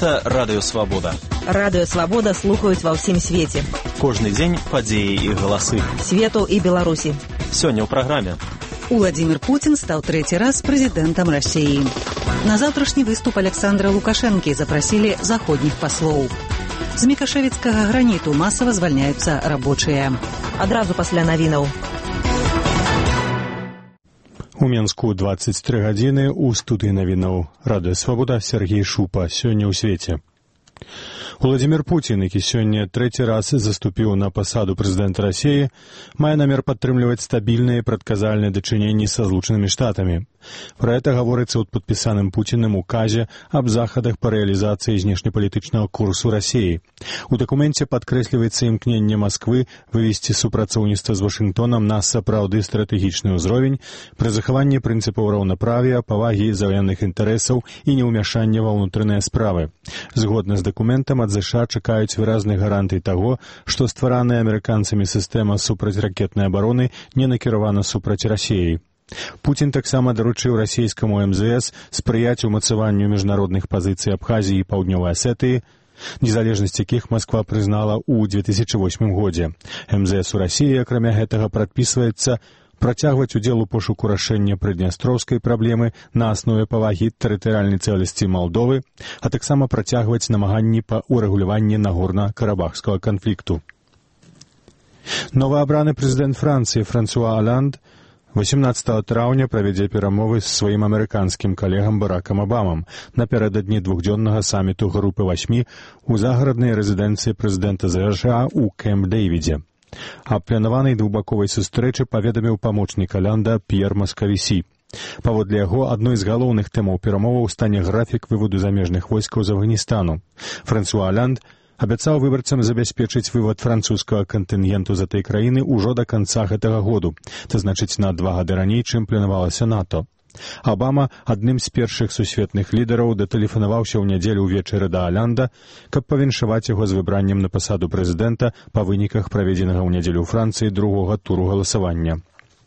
Гэта Радыё Свабода. Радыё Свабода слухаюць ва ўсім свеце. Кожны дзень падзеі і галасы. Свету і Беларусі. Сёння ў праграме. Владимир Путин стал третий раз президентом России. На завтрашний выступ Александра Лукашенки запросили заходних послов. З мікашевіцкага граніту масава звальняюцца рабочыя. Адразу пасля навінаў. У Менску 23 гадзіны у студыі навінаў. Радыё Свабода, Сергей Шупа. Сёння ў свеце. Владимир Путин, які сёння трэці раз заступіў на пасаду прэзідэнта Расіі, мае намер падтрымліваць стабільныя і прадказальныя дачыненні са Злучанымі Штатамі. Пра гэта гаворыцца ў падпісаным Пуціным указе аб захадах па рэалізацыі знешнепалітычнага курсу Расіі. У дакуменце падкрэсліваецца імкненне Масквы вывесці супрацоўніцтва з Вашынгтонам на сапраўды стратэгічны ўзровень пры захаванні прынцыпаў раўнаправія, павагі заваенных інтарэсаў і неўмяшання ва ўнутраныя справы. Згодна з дакументам, ад ЗША чакаюць выразных гарантый таго, што ствараная амерыканцамі сістэма супрацьракетнай абароны не накіравана супраць Расіі. Путін таксама даручыў расійскаму МЗС спрыяць умацаванню міжнародных пазіцый Абхазіі і Паўднёвай Асетыі, незалежнасць якіх Масква прызнала ў 2008 годзе. МЗС у Расіі, акрамя гэтага, прадпісваецца працягваць удзел у пошуку рашэння прыднястроўскай праблемы на аснове павагі тэрытарыяльнай цэласці Малдовы, а таксама працягваць намаганні па ўрэгуляванні нагорна-карабахскага канфлікту. Новаабраны прэзідэнт Францыі Франсуа Оланд 18 траўня правядзе перамовы з сваім амерыканскім калегам Баракам Абамам напярэдадні двухдзённага саміту групы 8 у загараднай рэзідэнцыі прэзідэнта ЗША ў Кэмп-Дэйвідзе. Аб планаванай двухбаковай сустрэчы паведаміў памочнік Оланда П'ер Маскавісі. Паводле яго, адной з галоўных тэмаў перамоваў стане графік выводу замежных войскаў з Афганістану. Франсуа Оланд абяцаў выбарцам забяспечыць вывад французскага кантынгенту з этой краіны ўжо да канца гэтага году, то значыць на 2 гады раней, чым планавалася НАТО. Абама, адным з першых сусветных лідараў, датэлефанаваўся ў нядзелю ўвечары да Оланда, каб павіншаваць яго з выбраннем на пасаду прэзідэнта па выніках праведзенага ў нядзелю ў Францыі другога туру галасавання.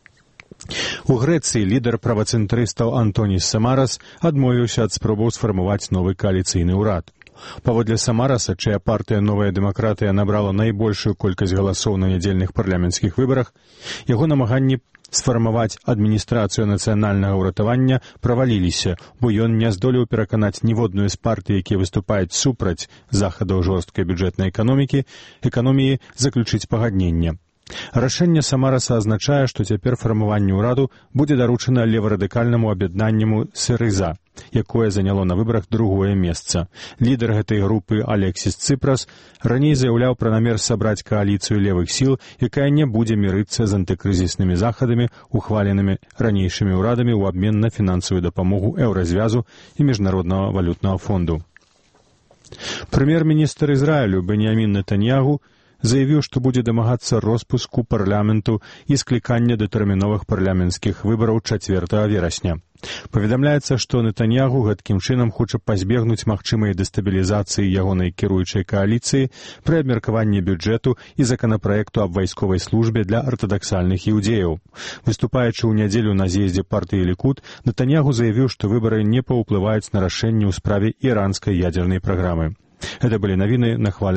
У Грэцыі лідар правацэнтрыстаў Антонис Самарас адмовіўся ад спробаў сфармаваць новы кааліцыйны ўрад. Паводле Самараса, чая партыя «Новая дэмакратыя» набрала найбольшую колькасць галасоў на нядзельных парламенцкіх выбарах, яго намаганні сфармаваць адміністрацыю нацыянальнага ўратавання праваліліся, бо ён не здолеў пераканаць ніводную з партый, якія выступаюць супраць захадаў жорсткай бюджэтнай эканоміі заключыць пагадненне. Рашэнне Самараса азначае, што цяпер фармаванне ўраду будзе даручана леварадыкальнаму аб'яднанню СРЗ, якое заняло на выбарах другое месца. Лідар гэтай групы Алексіс Цыпрас раней заяўляў пра намер сабраць кааліцыю левых сіл, якая не будзе мірыцца з антыкрызіснымі захадамі, ухваленымі ранейшымі ўрадамі ў абмен на фінансавую дапамогу Еўразвязу і Міжнароднага валютнага фонду. Прэм'ер-міністр Ізраілю Беньямін Нетаньягу заявіў, што будзе дамагацца роспуску парламенту і склікання датэрміновых парламенцкіх выбараў 4 верасня. Паведамляецца, што Нетаньягу гэткім чынам хоча пазбегнуць магчымай дэстабілізацыі ягонай кіруючай кааліцыі пры абмеркаванні бюджэту і законапраекту аб вайсковай службе для артадаксальных іўдзеяў. Выступаючы ў нядзелю на з'ездзе партыі Лікуд, Нетаньягу заявіў, што выбары не паўплываюць на рашэнне ў справе іранскай ядзернай праграмы. Гэта былі навіны на хвалі